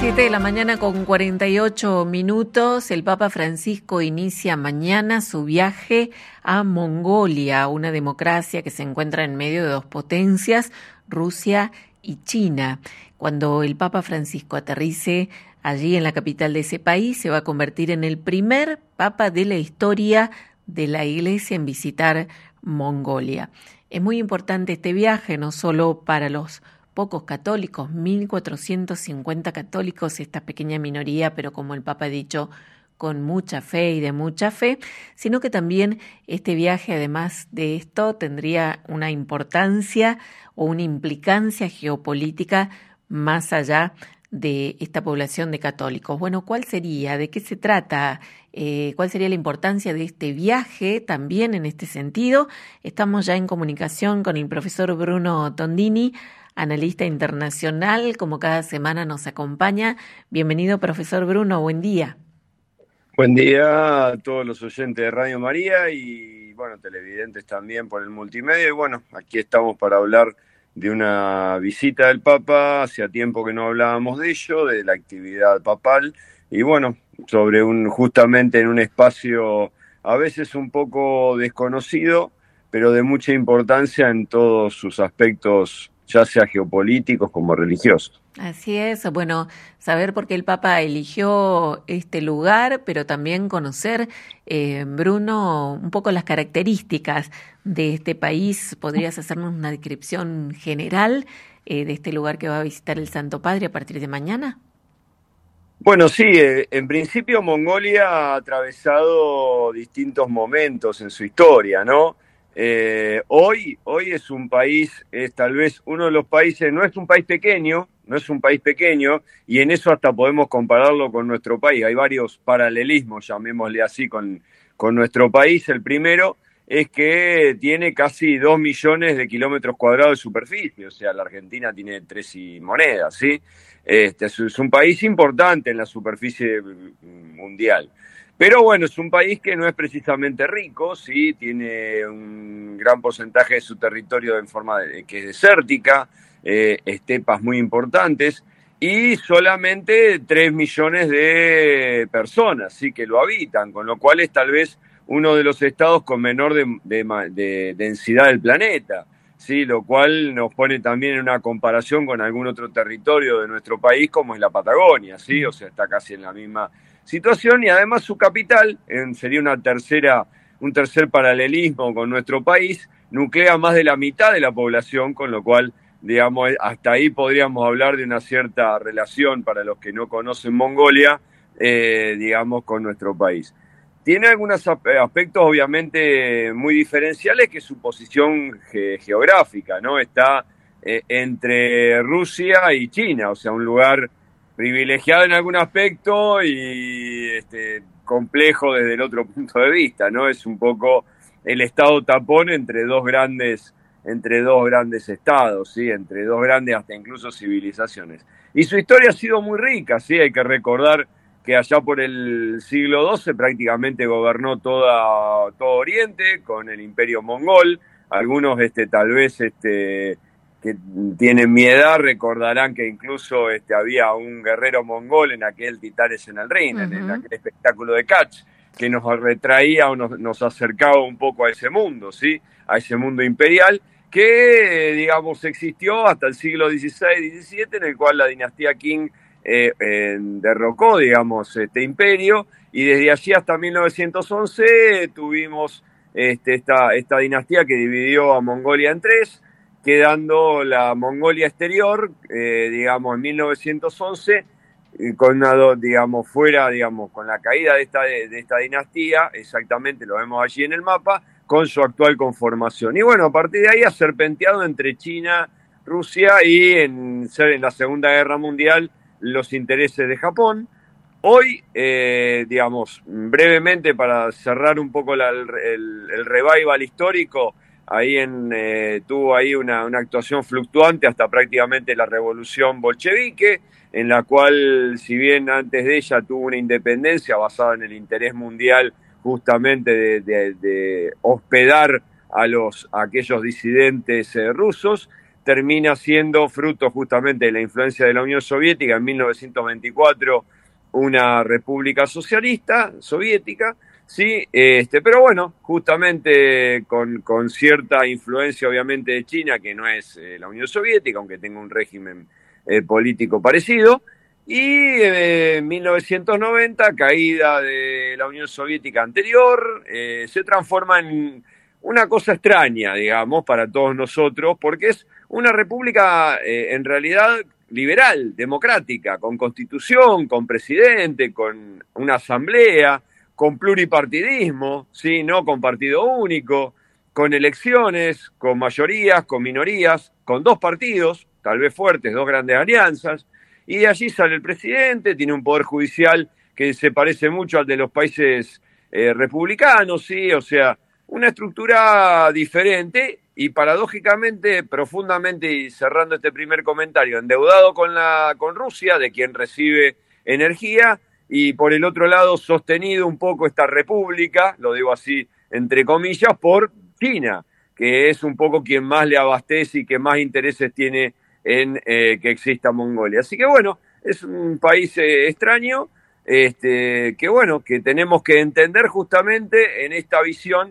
7 de la mañana con 48 minutos, el Papa Francisco inicia mañana su viaje a Mongolia, una democracia que se encuentra en medio de dos potencias, Rusia y China. Cuando el Papa Francisco aterrice allí en la capital de ese país, se va a convertir en el primer Papa de la historia de la Iglesia en visitar Mongolia. Es muy importante este viaje, no solo para los pocos católicos, 1.450 católicos, esta pequeña minoría, pero como el Papa ha dicho, con mucha fe y de mucha fe, sino que también este viaje, además de esto, tendría una importancia o una implicancia geopolítica más allá de esta población de católicos. Bueno, ¿cuál sería? ¿De qué se trata? ¿Cuál sería la importancia de este viaje también en este sentido? Estamos ya en comunicación con el profesor Bruno Tondini, analista internacional, como cada semana nos acompaña. Bienvenido, profesor Bruno, buen día. Buen día a todos los oyentes de Radio María y, bueno, televidentes también por el multimedia. Y, bueno, aquí estamos para hablar de una visita del Papa. Hacía tiempo que no hablábamos de ello, de la actividad papal. Y, bueno, justamente en un espacio a veces un poco desconocido, pero de mucha importancia en todos sus aspectos, ya sea geopolíticos como religiosos. Así es, bueno, saber por qué el Papa eligió este lugar, pero también conocer, Bruno, un poco las características de este país. ¿Podrías hacernos una descripción general de este lugar que va a visitar el Santo Padre a partir de mañana? Bueno, sí, en principio Mongolia ha atravesado distintos momentos en su historia, ¿no? Hoy es un país, es tal vez uno de los países, no es un país pequeño, y en eso hasta podemos compararlo con nuestro país. Hay varios paralelismos, llamémosle así, con nuestro país. El primero es que tiene casi 2 millones de kilómetros cuadrados de superficie, o sea, la Argentina tiene 3 y monedas, ¿sí? Es un país importante en la superficie mundial. Pero bueno, es un país que no es precisamente rico, sí, tiene un gran porcentaje de su territorio en forma que es desértica, estepas muy importantes, y solamente 3 millones de personas, sí, que lo habitan, con lo cual es tal vez uno de los estados con menor de densidad del planeta, sí, lo cual nos pone también en una comparación con algún otro territorio de nuestro país, como es la Patagonia, sí, o sea, está casi en la misma situación. Y además su capital, sería un tercer paralelismo con nuestro país, nuclea más de la mitad de la población, con lo cual, digamos, hasta ahí podríamos hablar de una cierta relación, para los que no conocen Mongolia, digamos, con nuestro país. Tiene algunos aspectos obviamente muy diferenciales, que es su posición geográfica, ¿no? Está entre Rusia y China, o sea, un lugar privilegiado en algún aspecto y complejo desde el otro punto de vista, ¿no? Es un poco el estado tapón entre dos grandes estados, ¿sí? Entre dos grandes hasta incluso civilizaciones. Y su historia ha sido muy rica, ¿sí? Hay que recordar que allá por el siglo XII prácticamente gobernó todo Oriente con el Imperio Mongol. Algunos tal vez que tienen mi edad recordarán que incluso había un guerrero mongol en aquel Titanes en el Ring, en aquel espectáculo de catch, que nos retraía o nos acercaba un poco a ese mundo, ¿sí? A ese mundo imperial que, digamos, existió hasta el siglo XVI-XVII, en el cual la dinastía Qing derrocó, digamos, este imperio, y desde allí hasta 1911 tuvimos esta dinastía que dividió a Mongolia en tres, quedando la Mongolia exterior, digamos, en 1911, con con la caída de esta dinastía, exactamente lo vemos allí en el mapa, con su actual conformación. Y bueno, a partir de ahí ha serpenteado entre China, Rusia y en la Segunda Guerra Mundial los intereses de Japón. Hoy, digamos, brevemente para cerrar un poco el revival histórico, ahí tuvo ahí una actuación fluctuante hasta prácticamente la revolución bolchevique, en la cual, si bien antes de ella tuvo una independencia basada en el interés mundial justamente de hospedar a aquellos disidentes rusos, termina siendo fruto justamente de la influencia de la Unión Soviética en 1924, una república socialista soviética, sí, pero bueno, justamente con cierta influencia obviamente de China, que no es la Unión Soviética, aunque tenga un régimen político parecido, y en 1990, caída de la Unión Soviética anterior, se transforma en una cosa extraña, digamos, para todos nosotros, porque es una república en realidad liberal, democrática, con constitución, con presidente, con una asamblea, con pluripartidismo, ¿sí? No con partido único, con elecciones, con mayorías, con minorías, con dos partidos, tal vez fuertes, dos grandes alianzas, y de allí sale el presidente, tiene un poder judicial que se parece mucho al de los países republicanos, ¿sí? O sea, una estructura diferente y paradójicamente, profundamente, y cerrando este primer comentario, endeudado con Rusia, de quien recibe energía, y por el otro lado sostenido un poco esta república, lo digo así entre comillas, por China, que es un poco quien más le abastece y que más intereses tiene en que exista Mongolia. Así que bueno, es un país extraño, que bueno, que tenemos que entender justamente en esta visión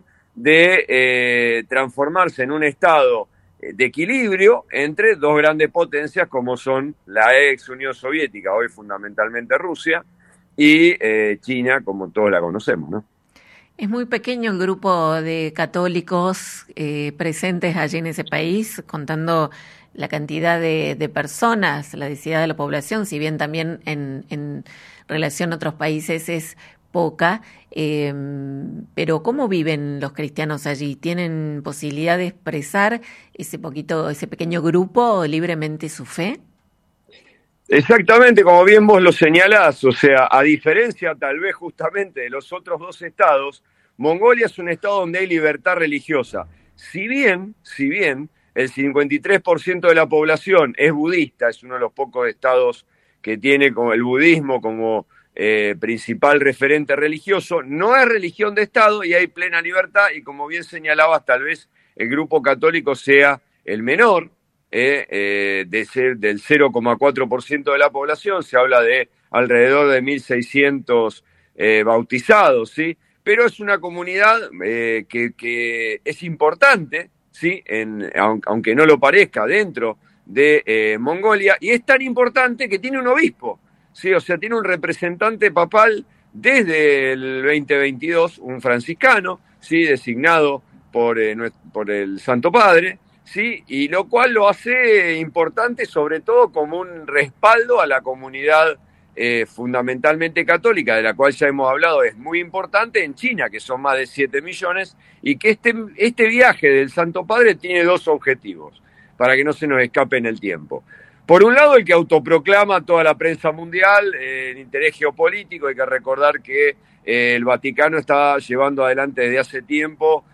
de transformarse en un estado de equilibrio entre dos grandes potencias como son la ex Unión Soviética, hoy fundamentalmente Rusia, y China, como todos la conocemos, ¿no? Es muy pequeño el grupo de católicos presentes allí en ese país, contando la cantidad de personas, la densidad de la población, si bien también en relación a otros países es poca, pero ¿cómo viven los cristianos allí? ¿Tienen posibilidad de expresar ese pequeño grupo libremente su fe? Exactamente, como bien vos lo señalás, o sea, a diferencia tal vez justamente de los otros dos estados, Mongolia es un estado donde hay libertad religiosa. Si bien el 53% de la población es budista, es uno de los pocos estados que tiene como el budismo como principal referente religioso, no es religión de Estado y hay plena libertad y como bien señalabas, tal vez el grupo católico sea el menor, de ser del 0,4% de la población, se habla de alrededor de 1.600 bautizados, ¿sí? Pero es una comunidad que es importante, ¿sí? Aunque no lo parezca, dentro de Mongolia, y es tan importante que tiene un obispo, ¿sí? O sea, tiene un representante papal desde el 2022, un franciscano, ¿sí? Designado por el Santo Padre, ¿sí? Y lo cual lo hace importante sobre todo como un respaldo a la comunidad fundamentalmente católica, de la cual ya hemos hablado, es muy importante en China, que son más de 7 millones, y que este viaje del Santo Padre tiene dos objetivos, para que no se nos escape en el tiempo. Por un lado, el que autoproclama toda la prensa mundial, el interés geopolítico, hay que recordar que el Vaticano está llevando adelante desde hace tiempo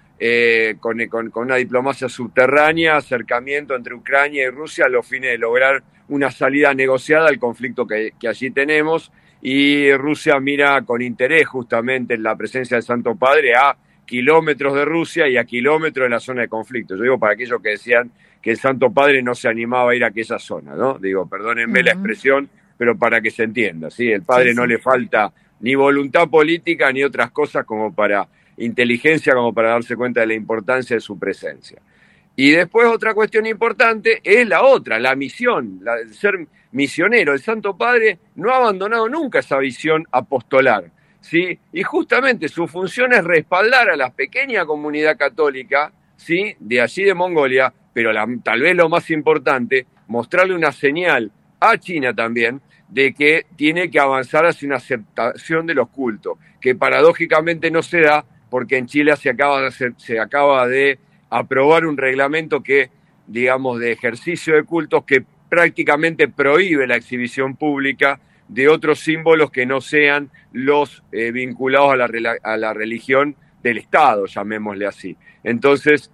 con una diplomacia subterránea, acercamiento entre Ucrania y Rusia a los fines de lograr una salida negociada al conflicto que allí tenemos, y Rusia mira con interés justamente en la presencia del Santo Padre a kilómetros de Rusia y a kilómetros de la zona de conflicto. Yo digo para aquellos que decían que el Santo Padre no se animaba a ir a aquella zona, ¿no? Digo, perdónenme la expresión, pero para que se entienda, ¿sí? El Padre no le falta ni voluntad política ni otras cosas como para inteligencia, como para darse cuenta de la importancia de su presencia. Y después otra cuestión importante es la misión, el ser misionero. El Santo Padre no ha abandonado nunca esa visión apostolar, ¿sí? Y justamente su función es respaldar a la pequeña comunidad católica, ¿sí? De allí de Mongolia, pero tal vez lo más importante, mostrarle una señal a China también de que tiene que avanzar hacia una aceptación de los cultos, que paradójicamente no se da porque en Chile se acaba de aprobar un reglamento que, digamos, de ejercicio de cultos que prácticamente prohíbe la exhibición pública de otros símbolos que no sean los vinculados a la religión del Estado, llamémosle así. Entonces,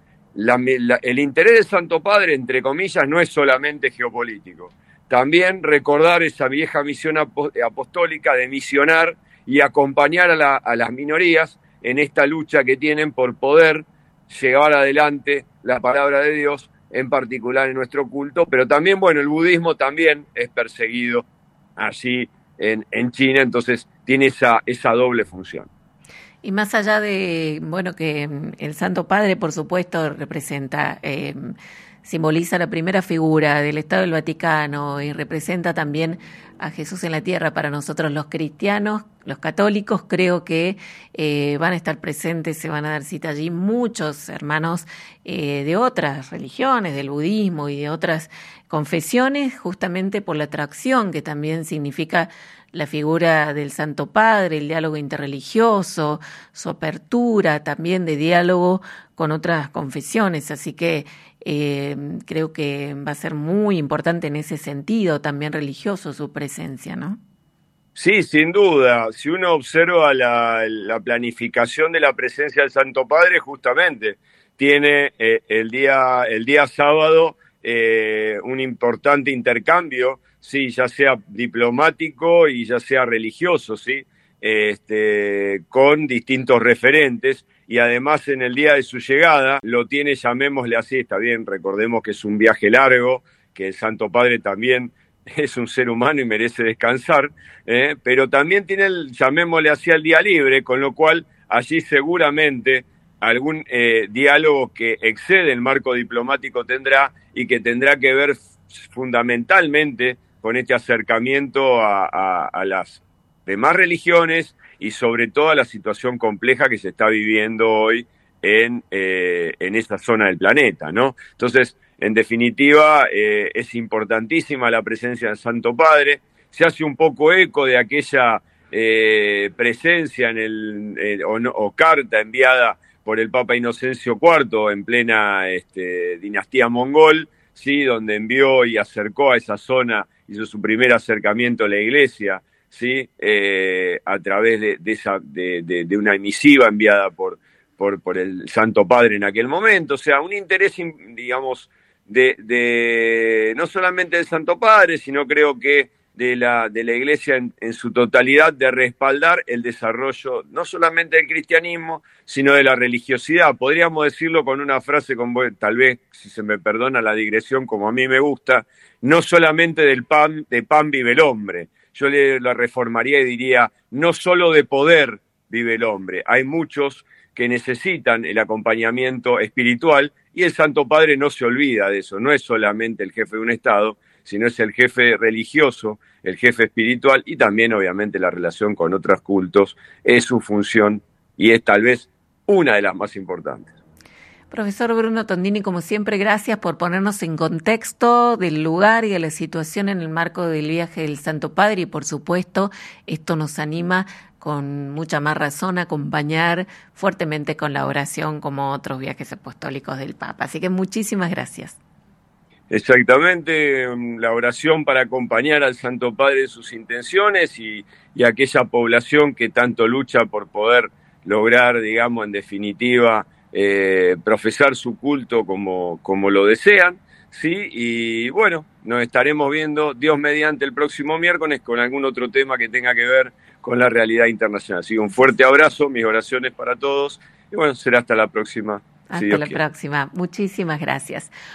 el interés del Santo Padre, entre comillas, no es solamente geopolítico. También recordar esa vieja misión apostólica de misionar y acompañar a las minorías en esta lucha que tienen por poder llevar adelante la palabra de Dios en particular en nuestro culto, pero también, bueno, el budismo también es perseguido allí en China, entonces tiene esa doble función. Y más allá de, bueno, que el Santo Padre, por supuesto, representa, simboliza la primera figura del Estado del Vaticano y representa también a Jesús en la tierra para nosotros los cristianos, los católicos, creo que van a estar presentes, se van a dar cita allí muchos hermanos de otras religiones, del budismo y de otras confesiones, justamente por la atracción que también significa la figura del Santo Padre, el diálogo interreligioso, su apertura también de diálogo con otras confesiones. Así que creo que va a ser muy importante en ese sentido, también religioso, su presencia, ¿no? Sí, sin duda. Si uno observa la planificación de la presencia del Santo Padre, justamente tiene el día sábado un importante intercambio, sí, ya sea diplomático y ya sea religioso, sí, con distintos referentes. Y además en el día de su llegada lo tiene, llamémosle así, está bien, recordemos que es un viaje largo, que el Santo Padre también es un ser humano y merece descansar, pero también tiene llamémosle así, el día libre, con lo cual allí seguramente algún diálogo que excede el marco diplomático tendrá y que tendrá que ver fundamentalmente con este acercamiento a las demás religiones y sobre todo a la situación compleja que se está viviendo hoy en esa zona del planeta, ¿no? Entonces, en definitiva, es importantísima la presencia del Santo Padre. Se hace un poco eco de aquella presencia o carta enviada por el Papa Inocencio IV en plena dinastía mongol, ¿sí? Donde envió y acercó a esa zona, hizo su primer acercamiento a la Iglesia, ¿sí? A través de una misiva enviada por el Santo Padre en aquel momento. O sea, un interés, digamos, no solamente del Santo Padre, sino creo que de la Iglesia en su totalidad, de respaldar el desarrollo no solamente del cristianismo, sino de la religiosidad. Podríamos decirlo con una frase, tal vez, si se me perdona la digresión, como a mí me gusta, no solamente de pan vive el hombre. Yo la reformaría y diría, no solo de poder vive el hombre. Hay muchos que necesitan el acompañamiento espiritual y el Santo Padre no se olvida de eso. No es solamente el jefe de un Estado, sino es el jefe religioso, el jefe espiritual y también obviamente la relación con otros cultos es su función y es tal vez una de las más importantes. Profesor Bruno Tondini, como siempre, gracias por ponernos en contexto del lugar y de la situación en el marco del viaje del Santo Padre y, por supuesto, esto nos anima con mucha más razón a acompañar fuertemente con la oración como otros viajes apostólicos del Papa. Así que muchísimas gracias. Exactamente, la oración para acompañar al Santo Padre en sus intenciones y aquella población que tanto lucha por poder lograr, digamos, en definitiva, profesar su culto como lo desean, ¿sí? Y bueno, nos estaremos viendo, Dios mediante, el próximo miércoles con algún otro tema que tenga que ver con la realidad internacional. Así que un fuerte abrazo, mis oraciones para todos y bueno, será hasta la próxima. Hasta la próxima. Muchísimas gracias.